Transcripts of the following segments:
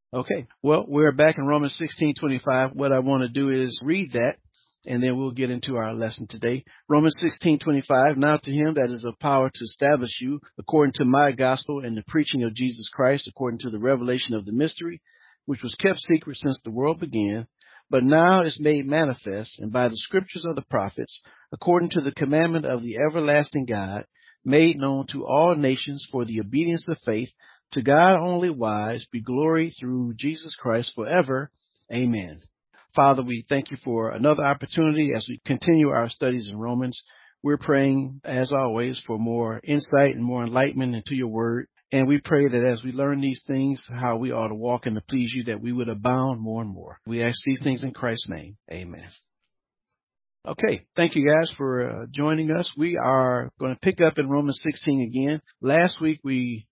Okay. Well, we're back in Romans 16:25. What I want to do is read that, and then we'll get into our lesson today. Romans 16:25. Now to him that is of power to establish you according to my gospel and the preaching of Jesus Christ, according to the revelation of the mystery, which was kept secret since the world began, but now is made manifest, and by the scriptures of the prophets, according to the commandment of the everlasting God, made known to all nations for the obedience of faith. To God only wise be glory through Jesus Christ forever. Amen. Father, we thank you for another opportunity as we continue our studies in Romans. We're praying, as always, for more insight and more enlightenment into your word. And we pray that as we learn these things, how we ought to walk and to please you, that we would abound more and more. We ask these things in Christ's name. Amen. Okay, thank you guys for joining us. We are going to pick up in Romans 16 again. Last week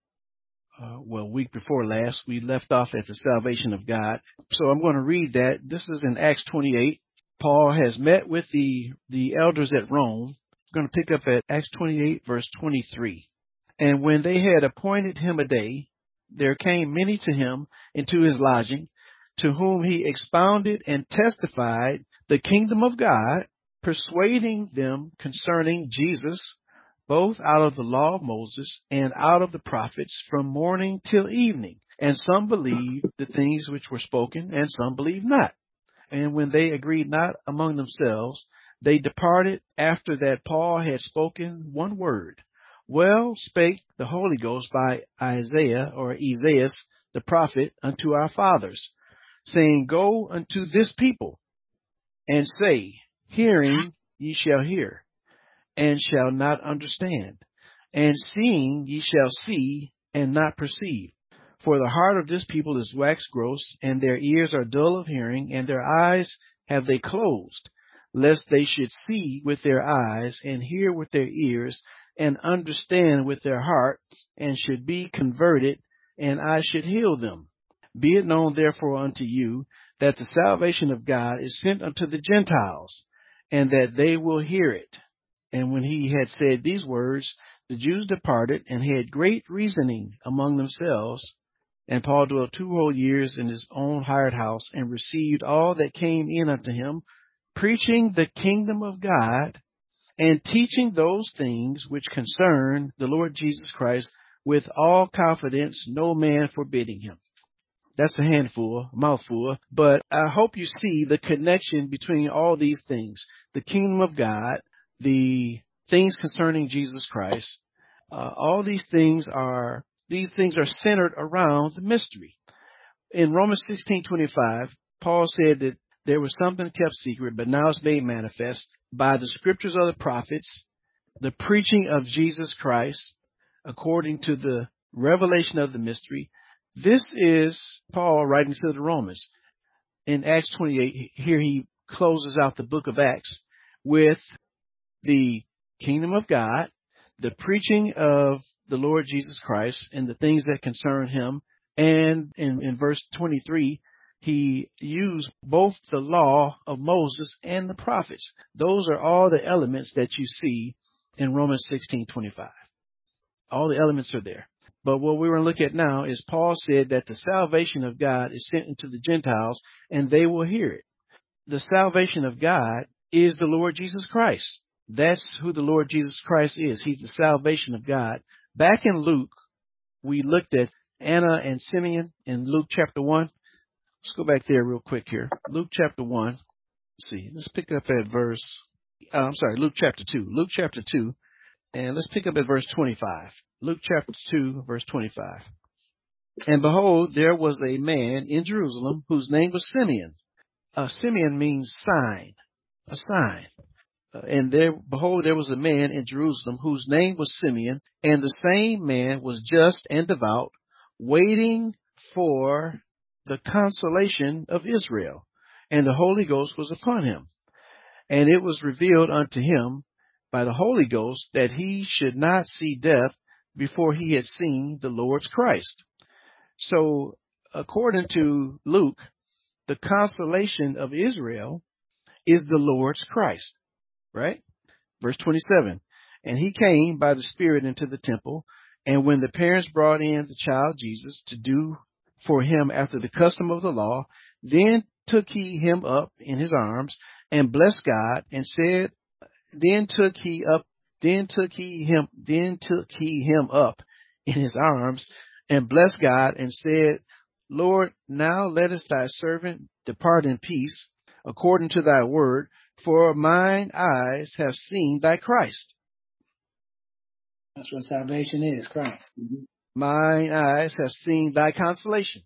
week before last, we left off at the salvation of God. So I'm going to read that. This is in Acts 28. Paul has met with the elders at Rome. I'm going to pick up at Acts 28, verse 23. And when they had appointed him a day, there came many to him into his lodging, to whom he expounded and testified the kingdom of God, persuading them concerning Jesus, both out of the law of Moses and out of the prophets, from morning till evening. And some believed the things which were spoken, and some believed not. And when they agreed not among themselves, they departed after that Paul had spoken one word. Well spake the Holy Ghost by Isaiah or Esaias the prophet unto our fathers, saying, Go unto this people, and say, Hearing ye shall hear, and shall not understand, and seeing ye shall see, and not perceive. For the heart of this people is waxed gross, and their ears are dull of hearing, and their eyes have they closed, lest they should see with their eyes, and hear with their ears, and understand with their heart, and should be converted, and I should heal them. Be it known therefore unto you, that the salvation of God is sent unto the Gentiles, and that they will hear it. And when he had said these words, the Jews departed, and had great reasoning among themselves. And Paul dwelt 2 whole years in his own hired house, and received all that came in unto him, preaching the kingdom of God, and teaching those things which concern the Lord Jesus Christ, with all confidence, no man forbidding him. That's a mouthful, but I hope you see the connection between all these things. The kingdom of God, the things concerning Jesus Christ, all these things are centered around the mystery. In Romans 16:25, Paul said that there was something kept secret, but now it's made manifest by the scriptures of the prophets, the preaching of Jesus Christ, according to the revelation of the mystery. This is Paul writing to the Romans. In Acts 28, here he closes out the book of Acts with the kingdom of God, the preaching of the Lord Jesus Christ, and the things that concern him. And in verse 23, he used both the law of Moses and the prophets. Those are all the elements that you see in Romans 16:25. All the elements are there. But what we're going to look at now is Paul said that the salvation of God is sent into the Gentiles, and they will hear it. The salvation of God is the Lord Jesus Christ. That's who the Lord Jesus Christ is. He's the salvation of God. Back in Luke, we looked at Anna and Simeon in Luke chapter 1. Let's go back there real quick here. Luke chapter 1. Let's see. Let's pick up at Luke chapter 2. Luke chapter 2. And let's pick up at verse 25. Luke chapter 2, verse 25. And behold, there was a man in Jerusalem whose name was Simeon. Simeon means sign, a sign. Behold, there was a man in Jerusalem whose name was Simeon, and the same man was just and devout, waiting for the consolation of Israel. And the Holy Ghost was upon him. And it was revealed unto him by the Holy Ghost that he should not see death before he had seen the Lord's Christ. So, according to Luke, the consolation of Israel is the Lord's Christ, right? Verse 27, and he came by the Spirit into the temple, and when the parents brought in the child Jesus to do for him after the custom of the law. Then took he him up in his arms and blessed God and said, then took he him up in his arms and blessed God and said, Lord, now lettest thy servant depart in peace according to thy word, for mine eyes have seen thy Christ. That's what salvation is, Christ. Mm-hmm. Mine eyes have seen thy consolation.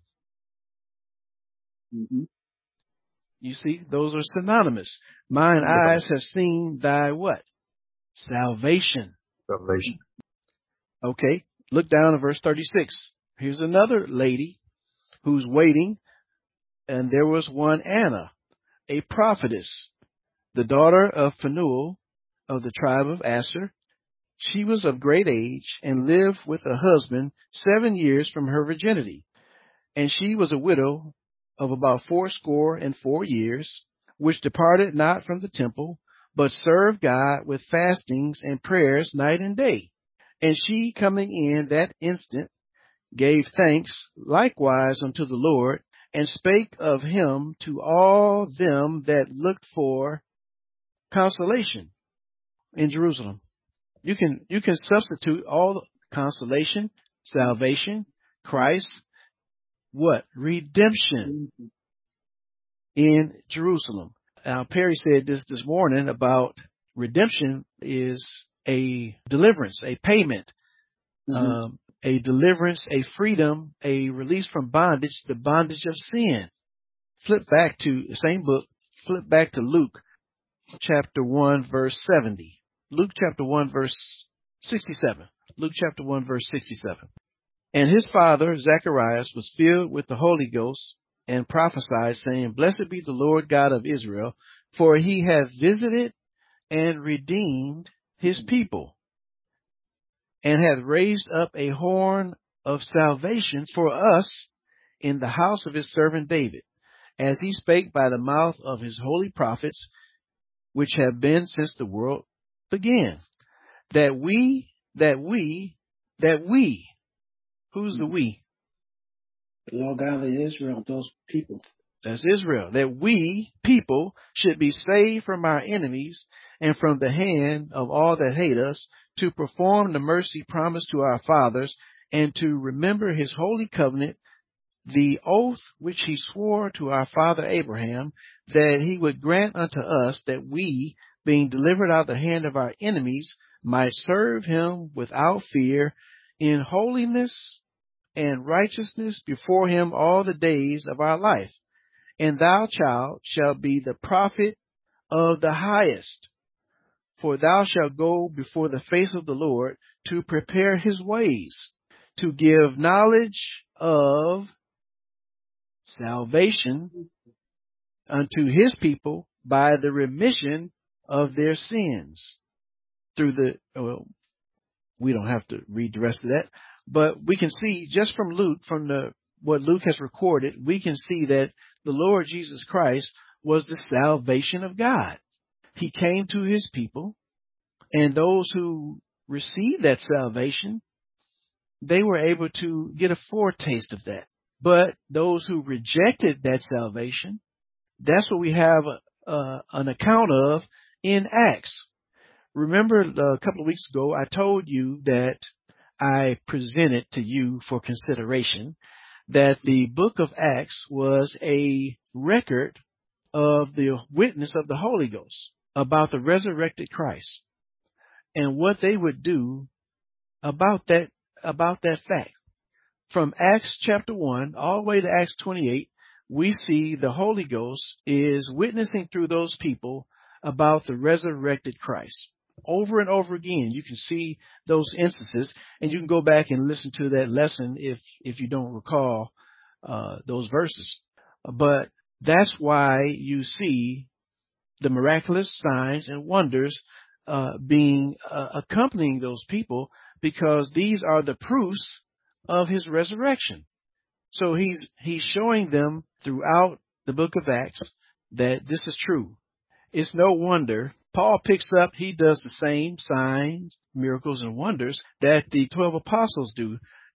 Mm-hmm. You see, those are synonymous. Mine eyes have seen thy what? Salvation. Salvation. Okay, look down at verse 36. Here's another lady who's waiting, and there was one Anna, a prophetess, the daughter of Phanuel of the tribe of Asher. She was of great age and lived with a husband 7 years from her virginity. And she was a widow of about 84 years, which departed not from the temple, but served God with fastings and prayers night and day. And she, coming in that instant, gave thanks likewise unto the Lord, and spake of him to all them that looked for consolation in Jerusalem. You can substitute all consolation, salvation, Christ, what? Redemption in Jerusalem. Now, Perry said this morning about redemption is a deliverance, a payment, a deliverance, a freedom, a release from bondage, the bondage of sin. Flip back to the same book, flip back to Luke chapter 1, verse 70. Luke chapter 1, verse 67. Luke chapter 1, verse 67. And his father, Zacharias, was filled with the Holy Ghost and prophesied, saying, Blessed be the Lord God of Israel, for he hath visited and redeemed his people, and hath raised up a horn of salvation for us in the house of his servant David, as he spake by the mouth of his holy prophets, which have been since the world began. That we, who's the we? The Lord God of Israel, those people. That's Israel. That we, people, should be saved from our enemies and from the hand of all that hate us, to perform the mercy promised to our fathers, and to remember his holy covenant, the oath which he swore to our father Abraham, that he would grant unto us that we, being delivered out of the hand of our enemies, might serve him without fear, in holiness and righteousness before him all the days of our life. And thou, child, shalt be the prophet of the highest, for thou shalt go before the face of the Lord to prepare his ways, to give knowledge of salvation unto his people by the remission of their sins. Through the, well, we don't have to read the rest of that, but we can see just from Luke, what Luke has recorded, we can see that the Lord Jesus Christ was the salvation of God. He came to his people, and those who received that salvation, they were able to get a foretaste of that. But those who rejected that salvation, that's what we have an account of in Acts. Remember a couple of weeks ago, I told you that I presented to you for consideration that the book of Acts was a record of the witness of the Holy Ghost about the resurrected Christ and what they would do about that fact. From Acts chapter 1 all the way to Acts 28, we see the Holy Ghost is witnessing through those people about the resurrected Christ. Over and over again, you can see those instances, and you can go back and listen to that lesson if you don't recall those verses. But that's why you see the miraculous signs and wonders being accompanying those people, because these are the proofs of his resurrection. So he's showing them throughout the book of Acts that this is true. It's no wonder Paul picks up, he does the same signs, miracles, and wonders that the 12 apostles do.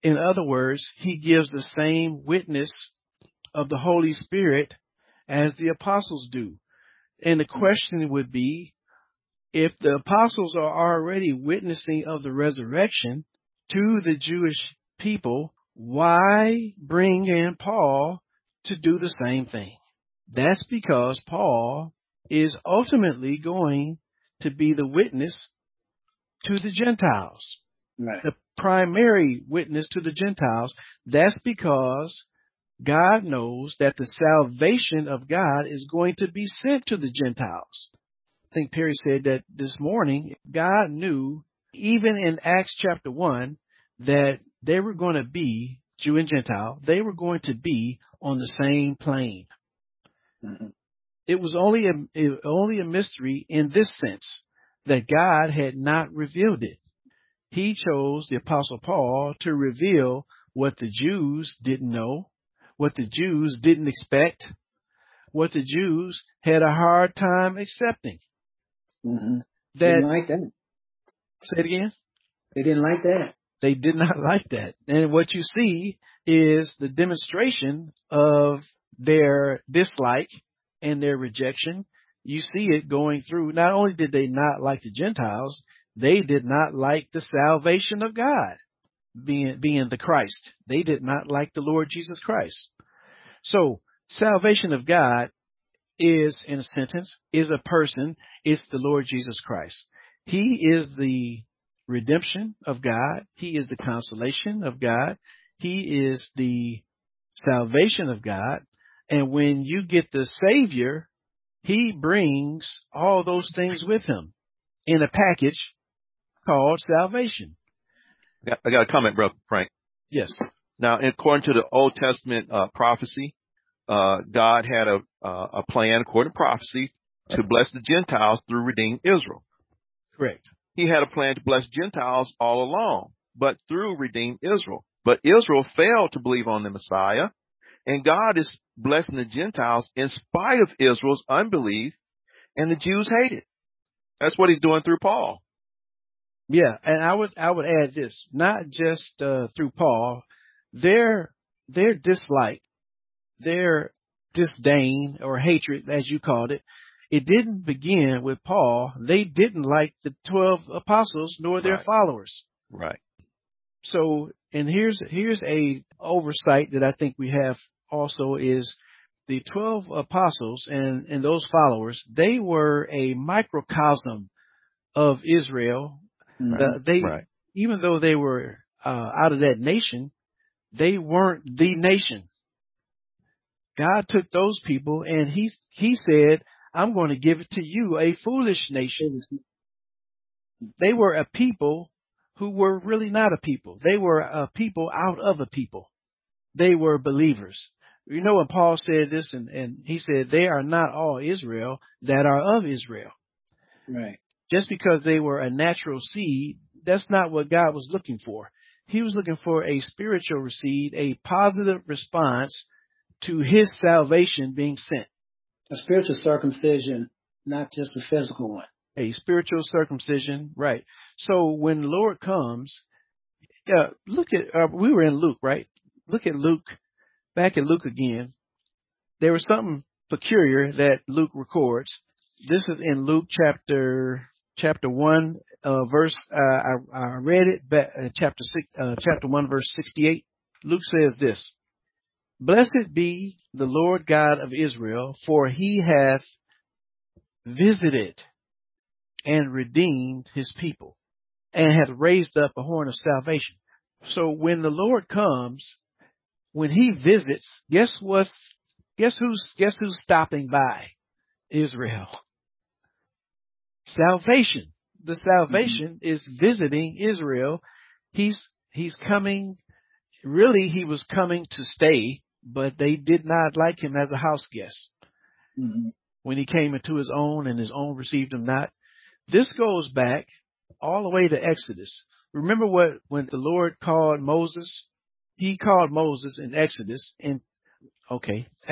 In other words, he gives the same witness of the Holy Spirit as the apostles do. And the question would be, if the apostles are already witnessing of the resurrection to the Jewish people, why bring in Paul to do the same thing? That's because Paul is ultimately going to be the witness to the Gentiles, Right. the primary witness to the Gentiles. That's because God knows that the salvation of God is going to be sent to the Gentiles. I think Perry said that this morning. God knew, even in Acts chapter 1, that they were going to be, Jew and Gentile, they were going to be on the same plane. Mm-hmm. It was only a mystery in this sense, that God had not revealed it. He chose the Apostle Paul to reveal what the Jews didn't know, what the Jews didn't expect, what the Jews had a hard time accepting. Mm-hmm. That, Didn't like that. say it again? They didn't like that. They did not like that. And what you see is the demonstration of their dislike and their rejection. You see it going through. Not only did they not like the Gentiles, they did not like the salvation of God, being the Christ. They did not like the Lord Jesus Christ. So salvation of God is, in a sentence, is a person. It's the Lord Jesus Christ. He is the redemption of God. He is the consolation of God. He is the salvation of God. And when you get the Savior, he brings all those things with him in a package called salvation. I got a comment, Brother Frank. Yes. Now, according to the Old Testament prophecy, God had a plan, according to prophecy, to bless the Gentiles through redeeming Israel. Correct. He had a plan to bless Gentiles all along, but through redeem Israel. But Israel failed to believe on the Messiah, and God is blessing the Gentiles in spite of Israel's unbelief, and the Jews hate it. That's what he's doing through Paul. Yeah, and I would add this, not just through Paul, their dislike, their disdain or hatred, as you called it, it didn't begin with Paul. They didn't like the 12 apostles nor their followers. Right. So, and here's a oversight that I think we have also is the 12 apostles and those followers, they were a microcosm of Israel. Mm-hmm. Even though they were out of that nation, they weren't the nation. God took those people and he said, I'm going to give it to you, a foolish nation. They were a people who were really not a people. They were a people out of a people. They were believers. You know, when Paul said this, and he said, they are not all Israel that are of Israel. Right. Just because they were a natural seed, that's not what God was looking for. He was looking for a spiritual seed, a positive response to his salvation being sent. A spiritual circumcision, not just a physical one. A spiritual circumcision, right. So when the Lord comes, look at, we were in Luke, right? Look at Luke, back at Luke again. There was something peculiar that Luke records. This is in Luke chapter 1, verse, I read it back, chapter 1, verse 68. Luke says this, Blessed be the Lord God of Israel, for he hath visited and redeemed his people, and hath raised up a horn of salvation. So when the Lord comes, when he visits, guess who's stopping by? Israel. Salvation. The salvation is visiting Israel. He's coming. Really, he was coming to stay, but they did not like him as a house guest. Mm-hmm. When he came into his own and his own received him not. This goes back all the way to Exodus. Remember when the Lord called Moses? He called Moses in Exodus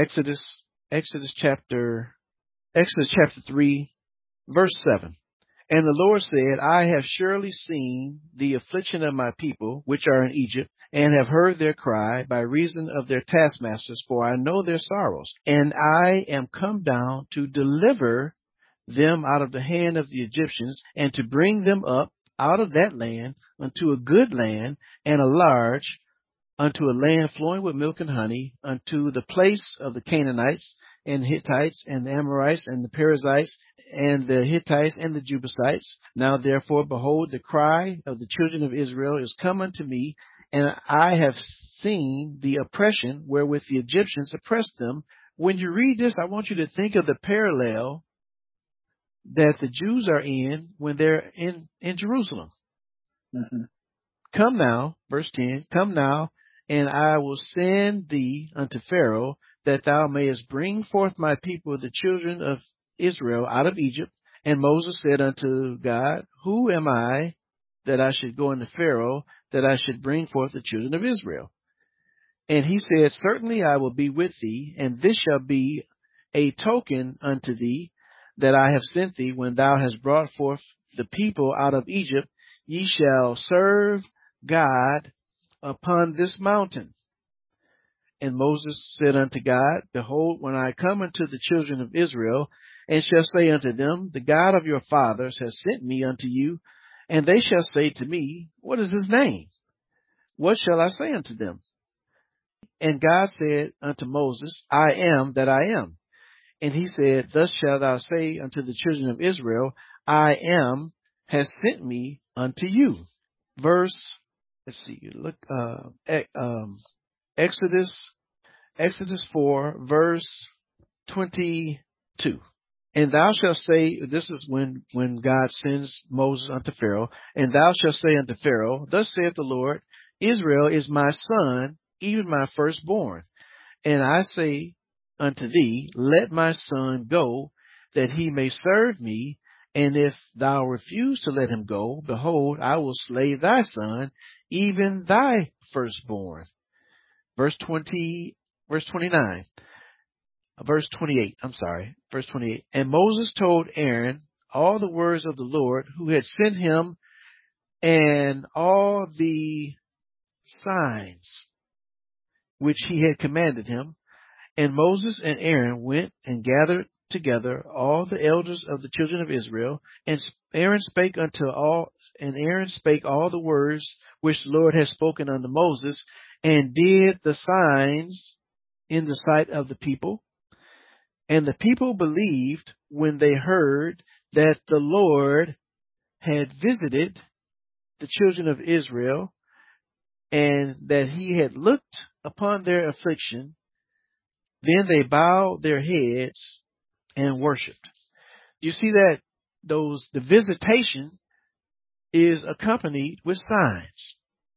Exodus chapter 3, verse 7. And the Lord said, I have surely seen the affliction of my people, which are in Egypt, and have heard their cry by reason of their taskmasters, for I know their sorrows. And I am come down to deliver them out of the hand of the Egyptians, and to bring them up out of that land unto a good land and a large, unto a land flowing with milk and honey, unto the place of the Canaanites and Hittites and the Amorites and the Perizzites and the Hittites and the Jebusites. Now therefore, behold, the cry of the children of Israel is come unto me, and I have seen the oppression wherewith the Egyptians oppressed them. When you read this, I want you to think of the parallel that the Jews are in when they're in Jerusalem. Mm-hmm. Come now, verse 10, come now, and I will send thee unto Pharaoh, that thou mayest bring forth my people, the children of Israel, out of Egypt. And Moses said unto God, who am I that I should go unto Pharaoh, that I should bring forth the children of Israel? And he said, certainly I will be with thee, and this shall be a token unto thee, that I have sent thee. When thou hast brought forth the people out of Egypt, ye shall serve God upon this mountain. And Moses said unto God, behold, when I come unto the children of Israel, and shall say unto them, the God of your fathers has sent me unto you, and they shall say to me, what is his name? What shall I say unto them? And God said unto Moses, I am that I am. And he said, thus shalt thou say unto the children of Israel, I am has sent me unto you. Verse, let's see, look, Exodus 4, verse 22. And thou shalt say, this is when God sends Moses unto Pharaoh, and thou shalt say unto Pharaoh, thus saith the Lord, Israel is my son, even my firstborn. And I say unto thee, let my son go, that he may serve me. And if thou refuse to let him go, behold, I will slay thy son, even thy firstborn. Verse 28. Verse 28. And Moses told Aaron all the words of the Lord who had sent him, and all the signs which he had commanded him. And Moses and Aaron went and gathered together all the elders of the children of Israel, and Aaron spake all the words which the Lord had spoken unto Moses, and did the signs in the sight of the people. And the people believed when they heard that the Lord had visited the children of Israel, and that he had looked upon their affliction. Then they bowed their heads and worshipped. You see that the visitation is accompanied with signs.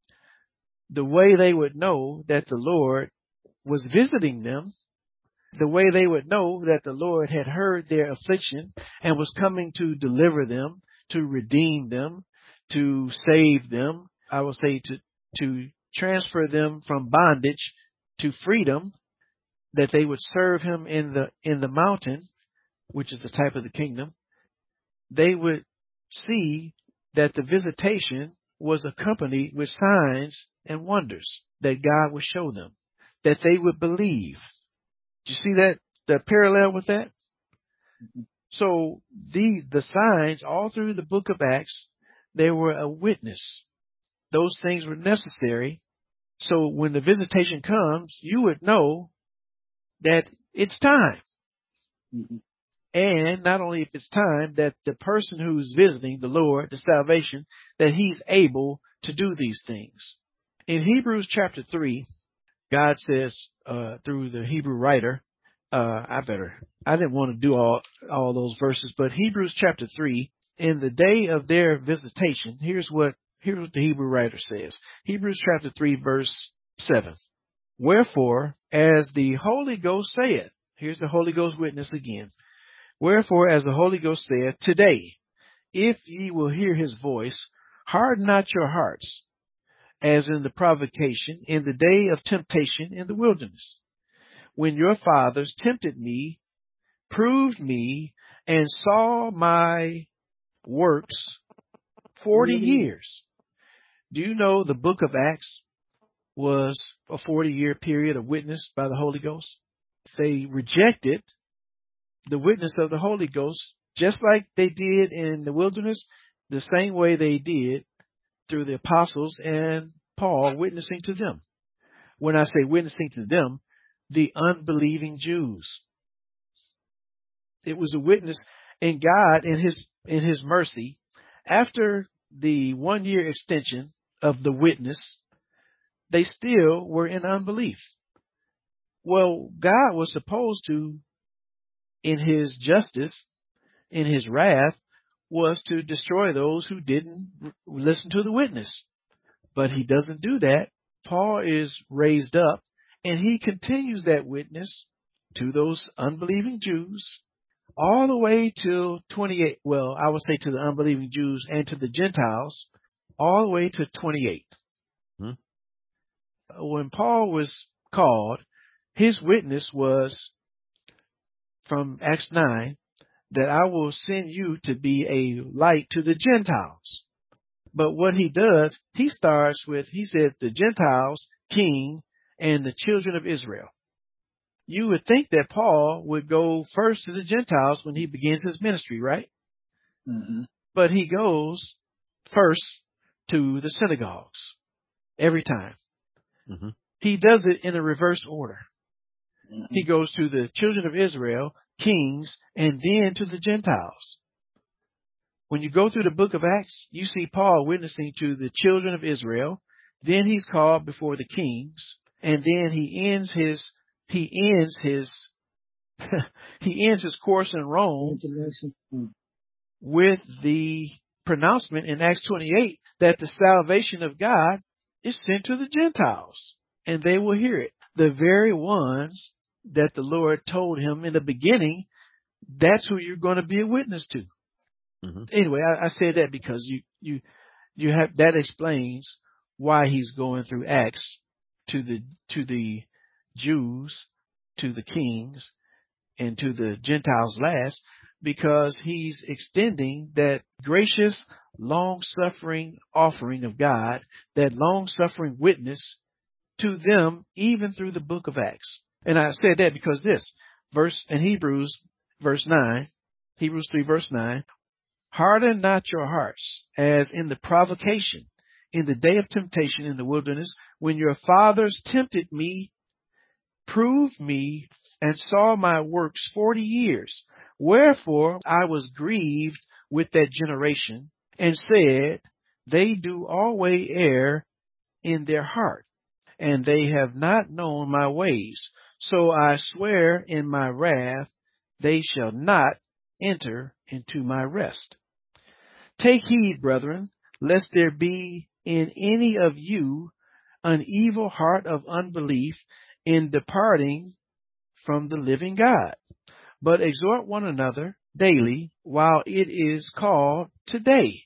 The way they would know that the Lord was visiting them, the way they would know that the Lord had heard their affliction and was coming to deliver them, to redeem them, to save them, I will say to transfer them from bondage to freedom, that they would serve him in the mountain, which is the type of the kingdom. They would see that the visitation was accompanied with signs and wonders that God would show them, that they would believe. Do you see that, the parallel with that? Mm-hmm. So the signs all through the book of Acts, they were a witness. Those things were necessary. So when the visitation comes, you would know that it's time. Mm-hmm. And not only if it's time, that the person who's visiting the Lord, the salvation, that he's able to do these things. In Hebrews chapter 3, God says, through the Hebrew writer, I didn't want to do all those verses, but Hebrews chapter 3, in the day of their visitation, here's what the Hebrew writer says. Hebrews chapter 3, verse 7. Wherefore, as the Holy Ghost saith, here's the Holy Ghost witness again. Wherefore, as the Holy Ghost saith, today, if ye will hear his voice, harden not your hearts, as in the provocation, in the day of temptation in the wilderness, when your fathers tempted me, proved me, and saw my works 40 years. Do you know the book of Acts was a 40-year period of witness by the Holy Ghost? They rejected the witness of the Holy Ghost just like they did in the wilderness, the same way they did through the apostles and Paul witnessing to them. When I say witnessing to them, the unbelieving Jews. It was a witness, and God in his mercy, after the 1-year extension of the witness, they still were in unbelief. Well, God was supposed to, in his justice, in his wrath, was to destroy those who didn't listen to the witness. But he doesn't do that. Paul is raised up, and he continues that witness to those unbelieving Jews all the way till 28. Well, I would say to the unbelieving Jews and to the Gentiles, all the way to 28. When Paul was called, his witness was from Acts 9, that I will send you to be a light to the Gentiles. But what he does, he starts with, he says, the Gentiles, king, and the children of Israel. You would think that Paul would go first to the Gentiles when he begins his ministry, right? Mm-hmm. But he goes first to the synagogues every time. Mm-hmm. He does it in a reverse order. Mm-hmm. He goes to the children of Israel, kings, and then to the Gentiles. When you go through the book of Acts, you see Paul witnessing to the children of Israel. Then he's called before the kings, and then he ends his course in Rome with the pronouncement in Acts 28 that the salvation of God is sent to the Gentiles, and they will hear it. The very ones that the Lord told him in the beginning, that's who you're going to be a witness to. Mm-hmm. Anyway, I said that because you have, that explains why he's going through Acts to the Jews, to the kings, and to the Gentiles last, because he's extending that gracious, long-suffering offering of God, that long-suffering witness to them, even through the book of Acts. And I said that because this verse in Hebrews 3 verse 9, harden not your hearts as in the provocation, in the day of temptation in the wilderness, when your fathers tempted me, proved me, and saw my works 40 years. Wherefore I was grieved with that generation, and said, they do always err in their heart, and they have not known my ways. So I swear in my wrath, they shall not enter into my rest. Take heed, brethren, lest there be in any of you an evil heart of unbelief in departing from the living God. But exhort one another daily while it is called today,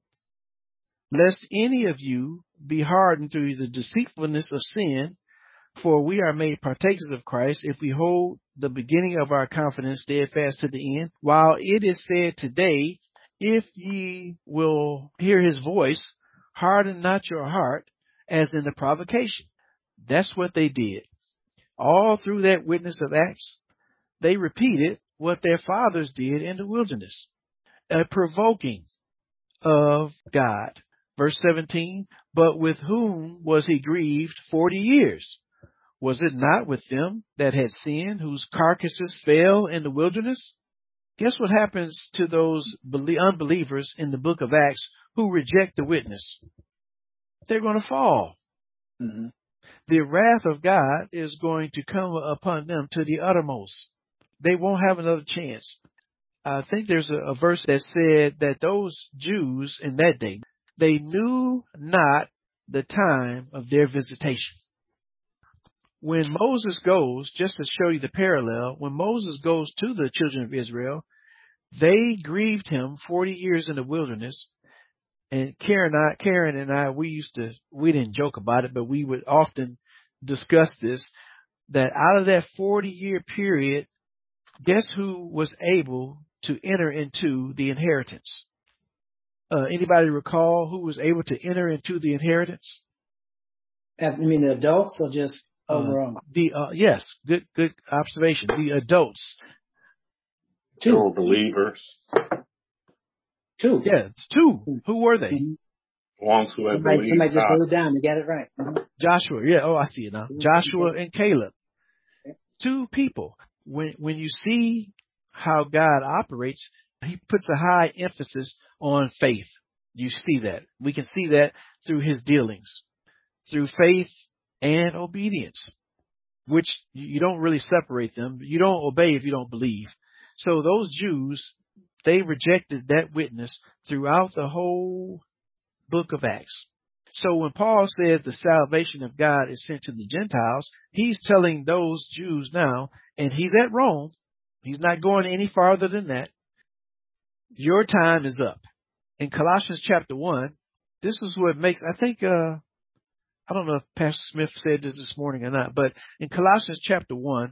lest any of you be hardened through the deceitfulness of sin. For we are made partakers of Christ if we hold the beginning of our confidence steadfast to the end. While it is said today, if ye will hear his voice, harden not your heart as in the provocation. That's what they did. All through that witness of Acts, they repeated what their fathers did in the wilderness, a provoking of God. Verse 17, but with whom was he grieved 40 years? Was it not with them that had sinned, whose carcasses fell in the wilderness? Guess what happens to those unbelievers in the book of Acts who reject the witness? They're going to fall. Mm-hmm. The wrath of God is going to come upon them to the uttermost. They won't have another chance. I think there's a verse that said that those Jews in that day, they knew not the time of their visitation. When Moses goes, just to show you the parallel, when Moses goes to the children of Israel, they grieved him 40 years in the wilderness. And Karen and I, we didn't joke about it, but we would often discuss this, that out of that 40-year period, guess who was able to enter into the inheritance? Anybody recall who was able to enter into the inheritance? You mean the adults or just overall? Yes, good observation. The adults. Two. They were believers. Two. Yeah, two. Who were they? Mm-hmm. Ones who had Somebody believed just God. wrote it down. They got it right. Mm-hmm. Joshua. Yeah. Oh, I see it now. Joshua and Caleb. Okay. Two people. When you see how God operates, he puts a high emphasis on faith. You see that. We can see that through his dealings, through faith and obedience, which you don't really separate them. You don't obey if you don't believe. So those Jews, they rejected that witness throughout the whole book of Acts. So when Paul says the salvation of God is sent to the Gentiles, he's telling those Jews now, and he's at Rome. He's not going any farther than that. Your time is up. In Colossians chapter 1, this is what makes, I think, I don't know if Pastor Smith said this morning or not, but in Colossians chapter 1,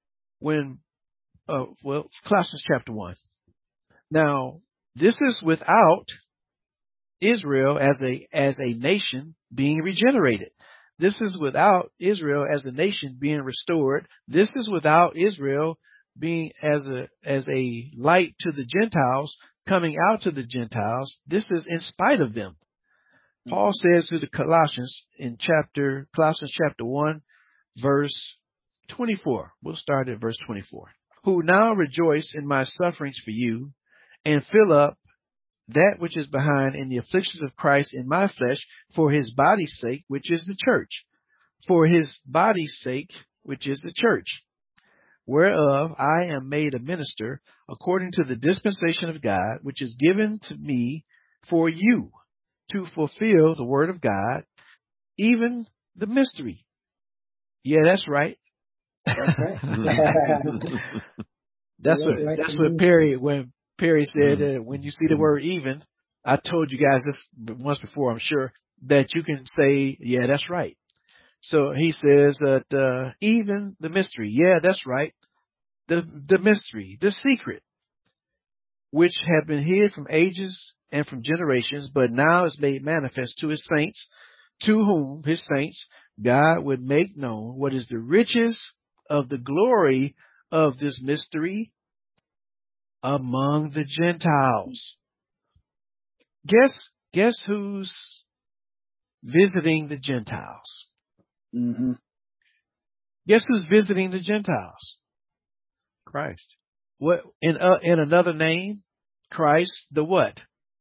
Colossians chapter 1. Now, this is without Israel as a nation being regenerated. This is without Israel as a nation being restored. This is without Israel being as a light to the Gentiles, coming out to the Gentiles. This is in spite of them. Paul says to the Colossians in Colossians chapter 1, verse 24. We'll start at verse 24. Who now rejoice in my sufferings for you, and fill up that which is behind in the afflictions of Christ in my flesh, for his body's sake, which is the church. For his body's sake, which is the church, whereof I am made a minister according to the dispensation of God, which is given to me for you, to fulfill the word of God, even the mystery. Yeah, that's right. That's right. That's what Perry, when Perry said, when you see the word even, I told you guys this once before, I'm sure, that you can say, yeah, that's right. So he says that even the mystery, yeah, that's right. The mystery, the secret, which had been hid from ages and from generations, but now is made manifest to his saints, to whom, his saints, God would make known what is the riches of the glory of this mystery among the Gentiles. Guess who's visiting the Gentiles? Mm-hmm. Guess who's visiting the Gentiles? Christ. What in another name? Christ, the what?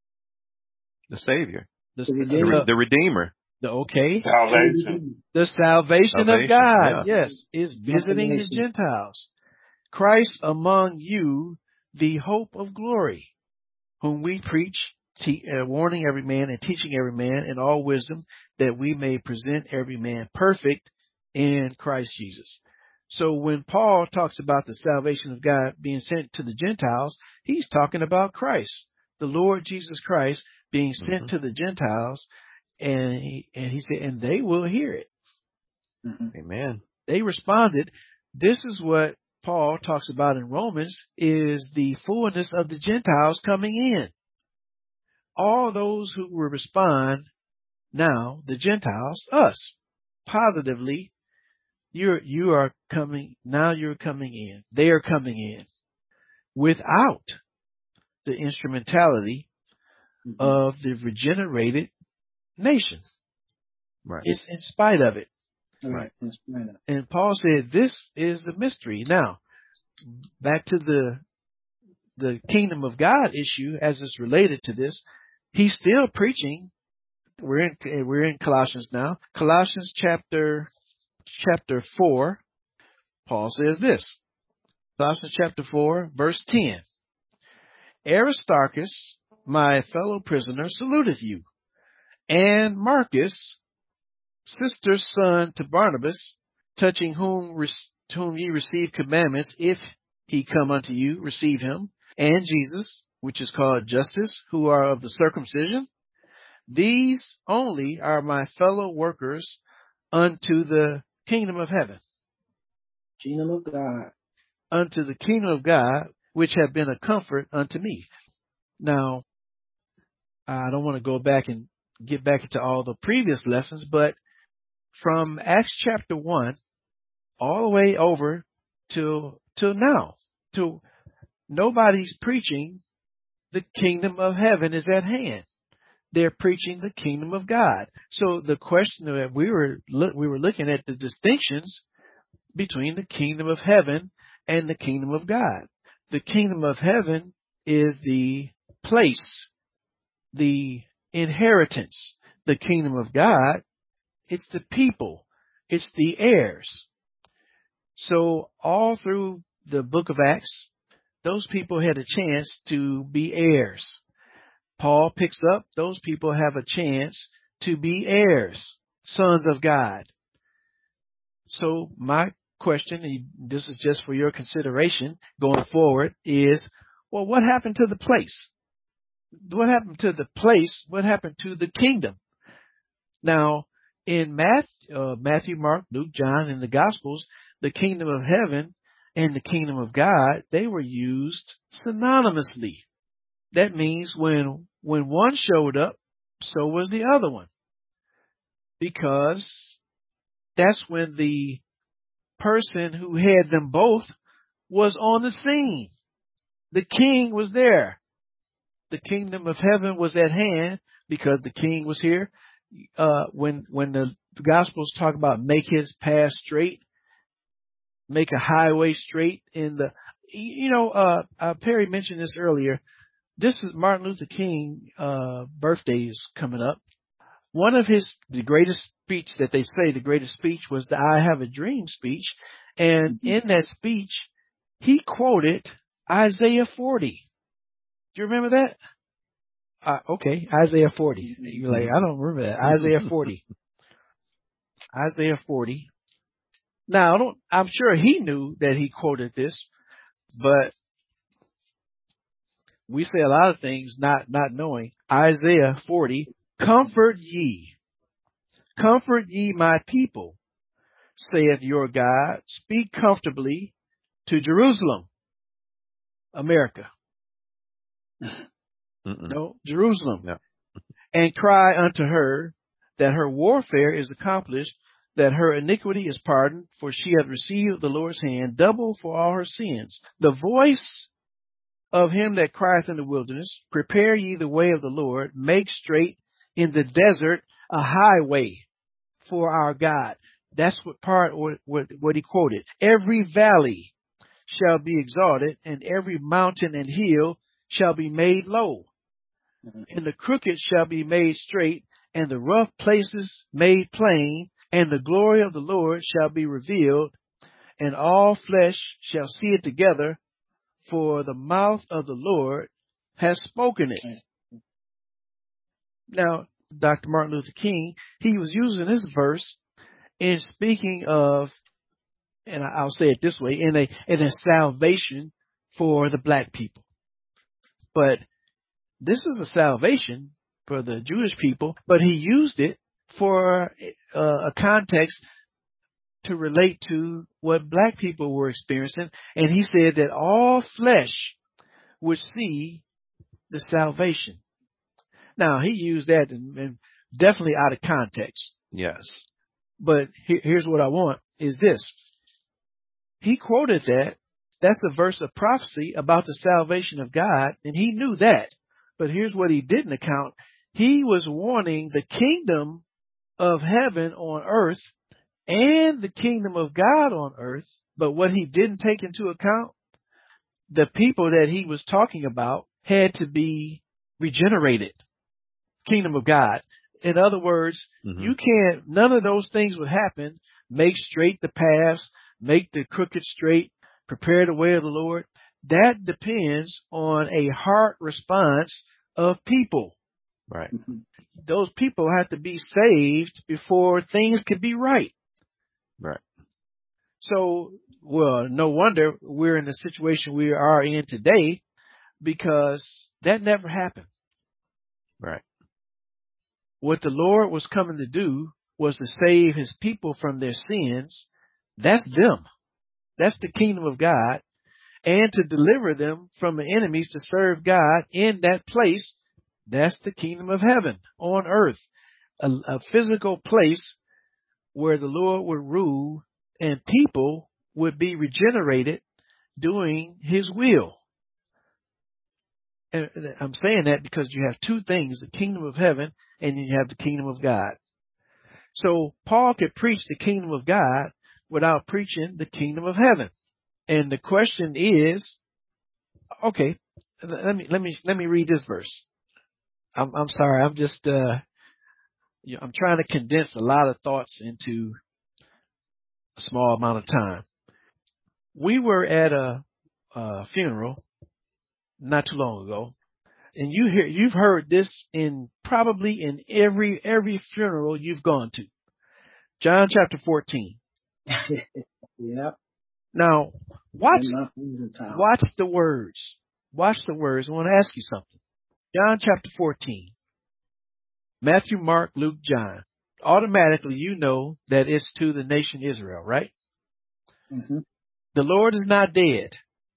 The Savior. The Redeemer. Okay. Salvation. The salvation of God, yeah. yes, is visiting the Gentiles. Christ among you, the hope of glory, whom we preach, warning every man and teaching every man in all wisdom, that we may present every man perfect in Christ Jesus. So when Paul talks about the salvation of God being sent to the Gentiles, he's talking about Christ, the Lord Jesus Christ being sent to the Gentiles, and he said, and they will hear it. Mm-hmm. Amen. They responded. This is what Paul talks about in Romans, is the fullness of the Gentiles coming in. All those who will respond now, the Gentiles, us, positively, you are coming, now you're coming in. They are coming in without the instrumentality of the regenerated nation. Right. It's in spite of it. Right. And Paul said, this is the mystery. Now, back to the kingdom of God issue as it's related to this, he's still preaching. We're in Colossians now. Colossians chapter 4. Paul says this. Colossians chapter 4, verse 10. Aristarchus, my fellow prisoner, saluteth you, and Marcus, sister's son to Barnabas, touching whom ye receive commandments, if he come unto you, receive him, and Jesus, which is called Justus, who are of the circumcision. These only are my fellow workers unto the kingdom of heaven. Kingdom of God. Unto the kingdom of God, which have been a comfort unto me. Now, I don't want to go back and get back into all the previous lessons, but from Acts chapter 1 all the way over till now, to nobody's preaching the kingdom of heaven is at hand. They're preaching the kingdom of God. So the question that we were looking at the distinctions between the kingdom of heaven and the kingdom of God. The kingdom of heaven is the place, the inheritance. The kingdom of God, it's the people, it's the heirs. So all through the book of Acts, those people had a chance to be heirs. Paul picks up, those people have a chance to be heirs, sons of God. So my question, and this is just for your consideration going forward, is, well, what happened to the place? What happened to the place? What happened to the kingdom? Now, in Matthew, Mark, Luke, John, and the Gospels, the kingdom of heaven and the kingdom of God, they were used synonymously. That means when one showed up, so was the other one. Because that's when the person who had them both was on the scene. The king was there. The kingdom of heaven was at hand because the king was here. When the Gospels talk about make his path straight, make a highway straight in the, Perry mentioned this earlier. This is Martin Luther King, birthday is coming up. One of the greatest speech that they say, the greatest speech was the I Have a Dream speech. And in that speech, he quoted Isaiah 40. Do you remember that? Okay, Isaiah 40. You're like, I don't remember that. Isaiah 40. Isaiah 40. Now, I'm sure he knew that he quoted this, but we say a lot of things not knowing. Isaiah 40, comfort ye my people, saith your God. Speak comfortably to Jerusalem, America. No, Jerusalem. No. And cry unto her that her warfare is accomplished, that her iniquity is pardoned, for she hath received the Lord's hand double for all her sins. The voice of him that crieth in the wilderness, prepare ye the way of the Lord, make straight in the desert a highway for our God. That's what he quoted. Every valley shall be exalted, and every mountain and hill shall be made low. And the crooked shall be made straight, and the rough places made plain, and the glory of the Lord shall be revealed, and all flesh shall see it together, for the mouth of the Lord has spoken it. Now, Dr. Martin Luther King, he was using this verse in speaking of, and I'll say it this way, in a salvation for the black people. But this is a salvation for the Jewish people, but he used it for a context to relate to what black people were experiencing. And he said that all flesh would see the salvation. Now, he used that and definitely out of context. Yes. But here's what I want is this. He quoted that. That's a verse of prophecy about the salvation of God, and he knew that. But here's what he didn't account. He was warning the kingdom of heaven on earth and the kingdom of God on earth. But what he didn't take into account, the people that he was talking about had to be regenerated. Kingdom of God. In other words, none of those things would happen. Make straight the paths, make the crooked straight, prepare the way of the Lord. That depends on a heart response of people. Right. Those people have to be saved before things could be right. Right. So, well, no wonder we're in the situation we are in today, because that never happened. Right. What the Lord was coming to do was to save his people from their sins. That's them. That's the kingdom of God. And to deliver them from the enemies to serve God in that place. That's the kingdom of heaven on earth, a physical place where the Lord would rule and people would be regenerated doing his will. And I'm saying that because you have two things, the kingdom of heaven and then you have the kingdom of God. So Paul could preach the kingdom of God without preaching the kingdom of heaven. And the question is, okay, let me read this verse. I'm sorry. I'm just, I'm trying to condense a lot of thoughts into a small amount of time. We were at a funeral not too long ago, and you've heard this probably in every funeral you've gone to. John chapter 14. Yep. Now, watch the words. Watch the words. I want to ask you something. John chapter 14. Matthew, Mark, Luke, John. Automatically, you know that it's to the nation Israel, right? Mm-hmm. The Lord is not dead.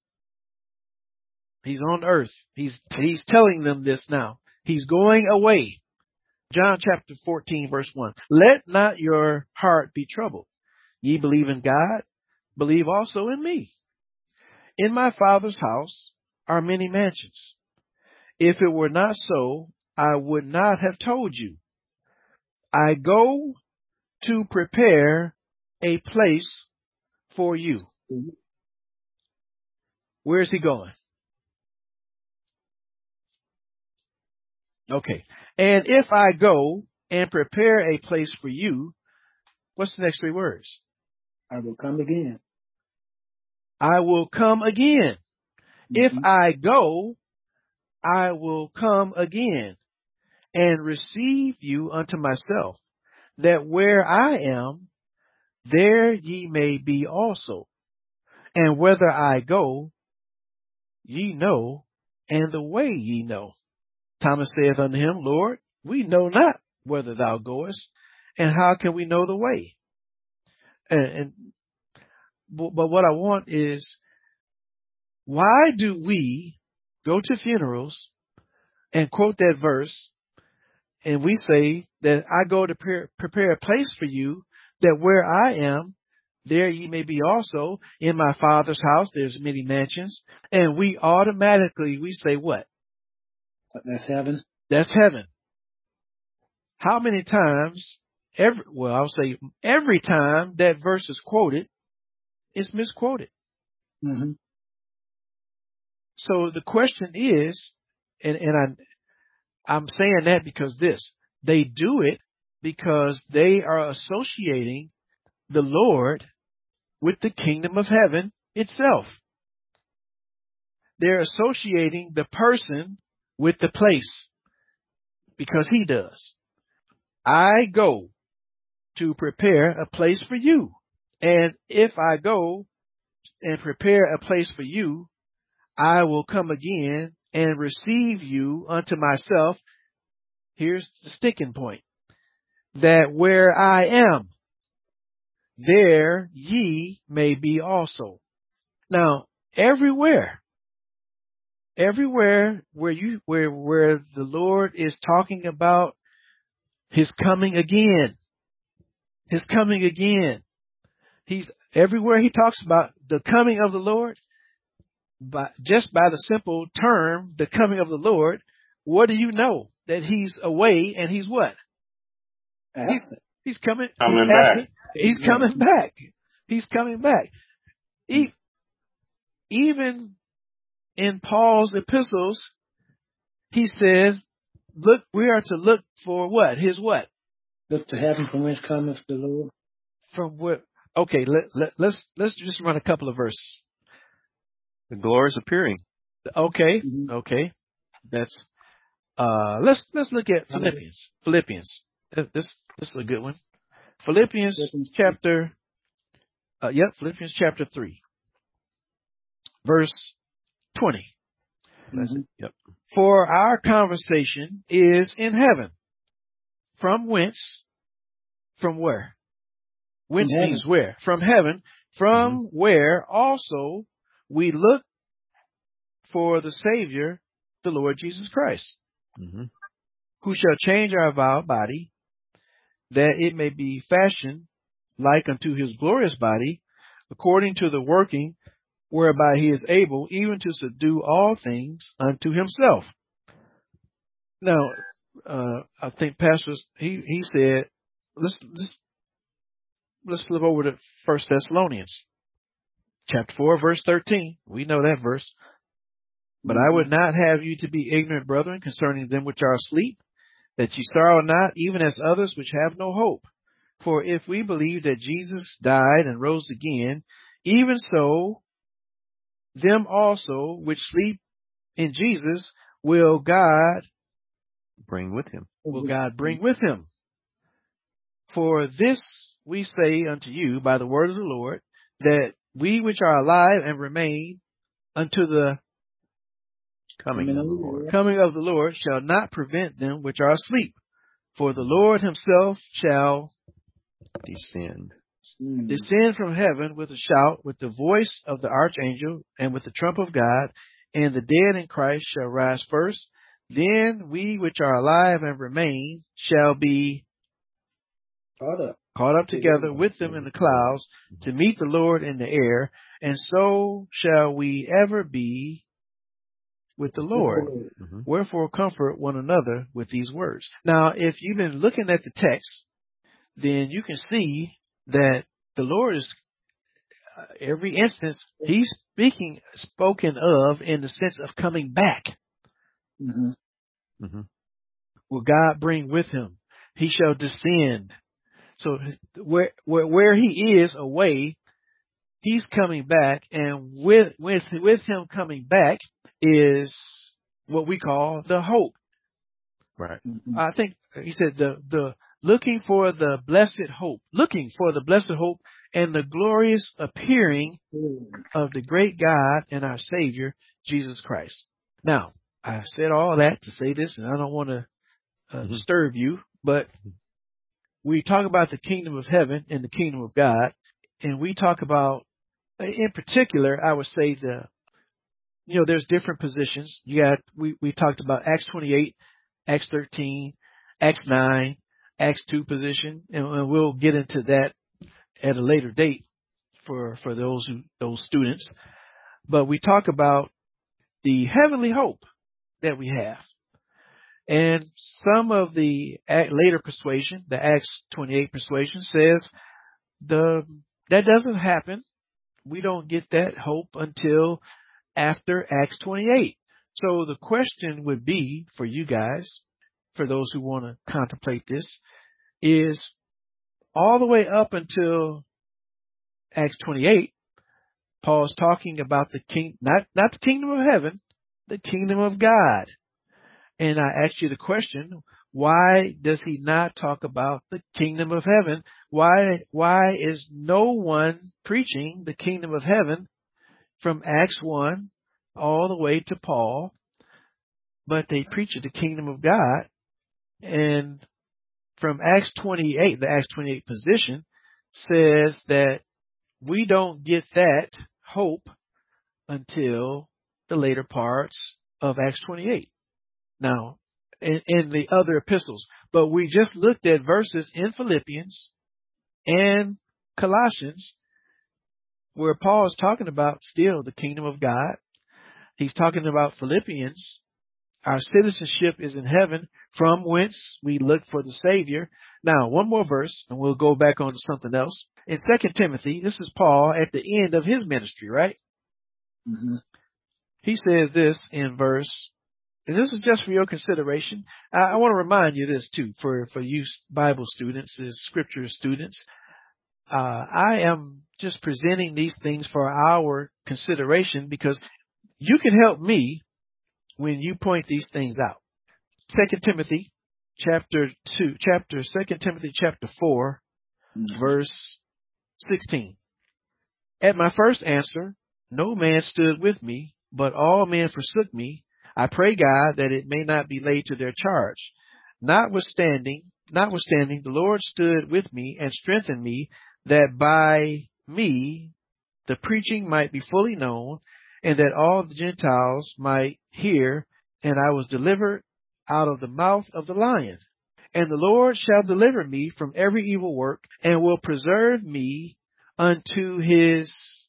He's on earth. He's telling them this now. He's going away. John chapter 14, verse 1. Let not your heart be troubled. Ye believe in God, believe also in me. In my Father's house are many mansions. If it were not so, I would not have told you. I go to prepare a place for you. Mm-hmm. Where is he going? Okay. And if I go and prepare a place for you, what's the next three words? I will come again. I will come again. Mm-hmm. If I go, I will come again and receive you unto myself, that where I am, there ye may be also. And whither I go, ye know, and the way ye know. Thomas saith unto him, Lord, we know not whither thou goest, and how can we know the way? But what I want is, why do we go to funerals and quote that verse, and we say that I go to prepare a place for you, that where I am, there ye may be also. In my Father's house there's many mansions, and we say what? That's heaven. That's heaven. How many times? I'll say every time that verse is quoted, it's misquoted. Mm-hmm. So the question is, and I'm saying that because they do it because they are associating the Lord with the kingdom of heaven itself. They're associating the person with the place because he does. I go to prepare a place for you. And if I go and prepare a place for you, I will come again and receive you unto myself. Here's the sticking point. That where I am, there ye may be also. Now, everywhere where the Lord is talking about his coming again, he's everywhere he talks about the coming of the Lord, just by the simple term, the coming of the Lord, what do you know? That he's away and he's what? He's coming back. He's coming back. He's coming back. Even in Paul's epistles, he says, look, we are to look for what? His what? Look to heaven from whence cometh the Lord. From what? Okay, let's just run a couple of verses. The glory is appearing. Okay, Mm-hmm. okay. That's let's look at Philippians. Philippians. This is a good one. Philippians chapter 3, verse 20. Mm-hmm. Yep. For our conversation is in heaven. From whence? From where? Whence means where? From heaven. From where also we look for the Savior, the Lord Jesus Christ. Mm-hmm. who shall change our vile body, that it may be fashioned like unto his glorious body, according to the working whereby he is able even to subdue all things unto himself. Now, I think Pastor, he said, let's flip over to 1 Thessalonians chapter 4, verse 13. We know that verse. But I would not have you to be ignorant, brethren, concerning them which are asleep, that ye sorrow not, even as others which have no hope. For if we believe that Jesus died and rose again, even so them also which sleep in Jesus will God bring with him. bring with him. For this we say unto you by the word of the Lord, that we which are alive and remain unto the Coming of the Lord. coming of the Lord shall not prevent them which are asleep. For the Lord himself shall Descend. descend from heaven with a shout, with the voice of the archangel, and with the trump of God, and the dead in Christ shall rise first. Then we which are alive and remain shall be caught up together with them in the clouds to meet the Lord in the air, and so shall we ever be with the Lord. Mm-hmm. Wherefore comfort one another with these words. Now, if you've been looking at the text, then you can see that the Lord is, every instance, he's spoken of in the sense of coming back. Mm-hmm. Mm-hmm. Will God bring with him? He shall descend. So where he is away, he's coming back, and with him coming back is what we call the hope. Right. Mm-hmm. I think he said the looking for the blessed hope and the glorious appearing of the great God and our Savior, Jesus Christ. Now, I said all that to say this, and I don't want to disturb you, but we talk about the kingdom of heaven and the kingdom of God, and we talk about, in particular, I would say there's different positions. We talked about Acts 28, Acts 13, Acts 9, Acts 2 position, and we'll get into that at a later date for those students. But we talk about the heavenly hope that we have. And some of the later persuasion, the Acts 28 persuasion, says that doesn't happen. We don't get that hope until after Acts 28. So the question would be for you guys, for those who want to contemplate this, is all the way up until Acts 28, Paul's talking about the not the kingdom of heaven, the kingdom of God. And I asked you the question, why does he not talk about the kingdom of heaven? Why is no one preaching the kingdom of heaven from Acts 1 all the way to Paul, but they preach the kingdom of God? And from Acts 28, the Acts 28 position says that we don't get that hope until the later parts of Acts 28. Now, in the other epistles, but we just looked at verses in Philippians and Colossians where Paul is talking about still the kingdom of God. He's talking about Philippians. Our citizenship is in heaven, from whence we look for the Savior. Now, one more verse, and we'll go back on to something else. In 2 Timothy, this is Paul at the end of his ministry, right? Mm-hmm. He says this in verse, and this is just for your consideration. I want to remind you this too, for you Bible students, as scripture students. I am just presenting these things for our consideration because you can help me when you point these things out. 2 Timothy chapter 4, verse 16. At my first answer, no man stood with me, but all men forsook me. I pray God that it may not be laid to their charge. Notwithstanding, the Lord stood with me and strengthened me, that by me the preaching might be fully known, and that all the Gentiles might hear. And I was delivered out of the mouth of the lion. And the Lord shall deliver me from every evil work, and will preserve me unto his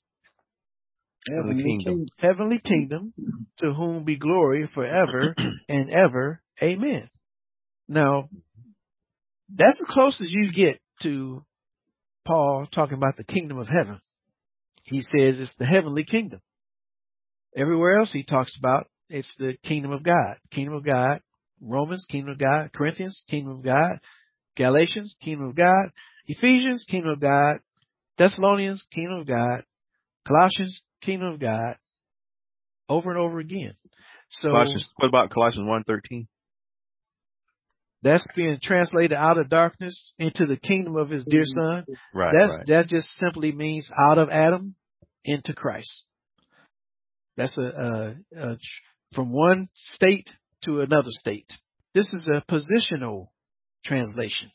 heavenly kingdom, to whom be glory forever and ever. Amen. Now, that's the closest you get to Paul talking about the kingdom of heaven. He says it's the heavenly kingdom. Everywhere else he talks about, it's the kingdom of God. Kingdom of God. Romans, kingdom of God. Corinthians, kingdom of God. Galatians, kingdom of God. Ephesians, kingdom of God. Thessalonians, kingdom of God. Colossians, kingdom of God. Over and over again. So What about Colossians 1:13? That's being translated out of darkness into the kingdom of his dear son. Right. That just simply means out of Adam into Christ. That's from one state to another state. This is a positional translation.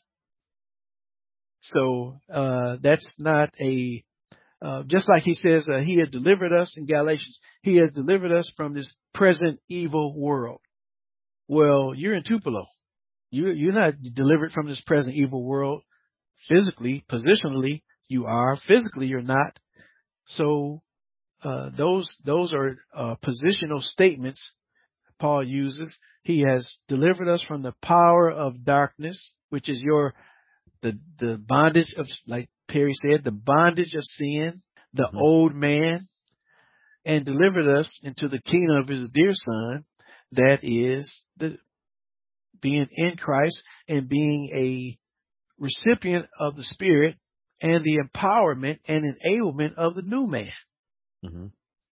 So that's not a just like he says he has delivered us in Galatians. He has delivered us from this present evil world. Well, you're in Tupelo. You're not delivered from this present evil world physically. Positionally, you are. Physically, you're not. So those are positional statements Paul uses. He has delivered us from the power of darkness, which is the bondage of, like Perry said, the bondage of sin, the old man, and delivered us into the kingdom of his dear son, that is being in Christ and being a recipient of the Spirit and the empowerment and enablement of the new man. Mm-hmm.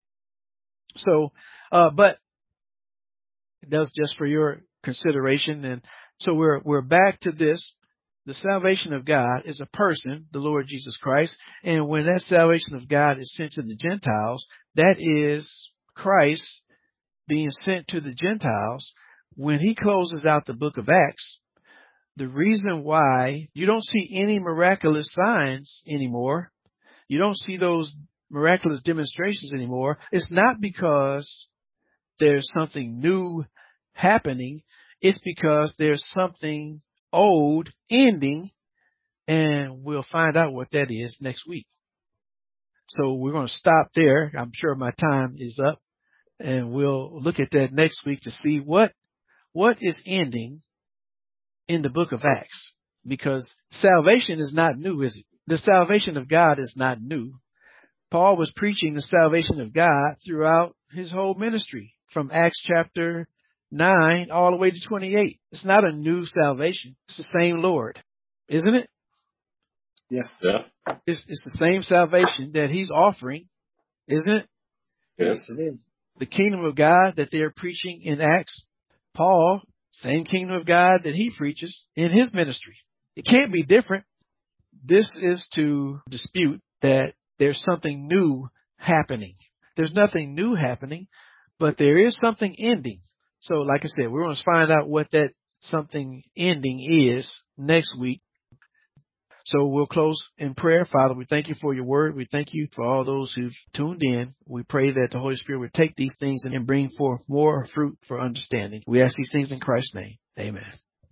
So, but that's just for your consideration. And so we're back to this. The salvation of God is a person, the Lord Jesus Christ. And when that salvation of God is sent to the Gentiles, that is Christ being sent to the Gentiles. When he closes out the book of Acts, the reason why you don't see any miraculous signs anymore, you don't see those miraculous demonstrations anymore, it's not because there's something new happening. It's because there's something old ending, and we'll find out what that is next week. So we're going to stop there. I'm sure my time is up, and we'll look at that next week to see what is ending in the book of Acts, because salvation is not new, is it? The salvation of God is not new. Paul was preaching the salvation of God throughout his whole ministry, from Acts chapter 9 all the way to 28. It's not a new salvation. It's the same Lord, isn't it? Yes. Yeah. It's the same salvation that he's offering, isn't it? Yes. It is. The kingdom of God that they're preaching in Acts, Paul, same kingdom of God that he preaches in his ministry. It can't be different. This is to dispute that there's something new happening. There's nothing new happening, but there is something ending. So like I said, we're going to find out what that something ending is next week. So we'll close in prayer. Father, we thank you for your word. We thank you for all those who've tuned in. We pray that the Holy Spirit would take these things and bring forth more fruit for understanding. We ask these things in Christ's name. Amen.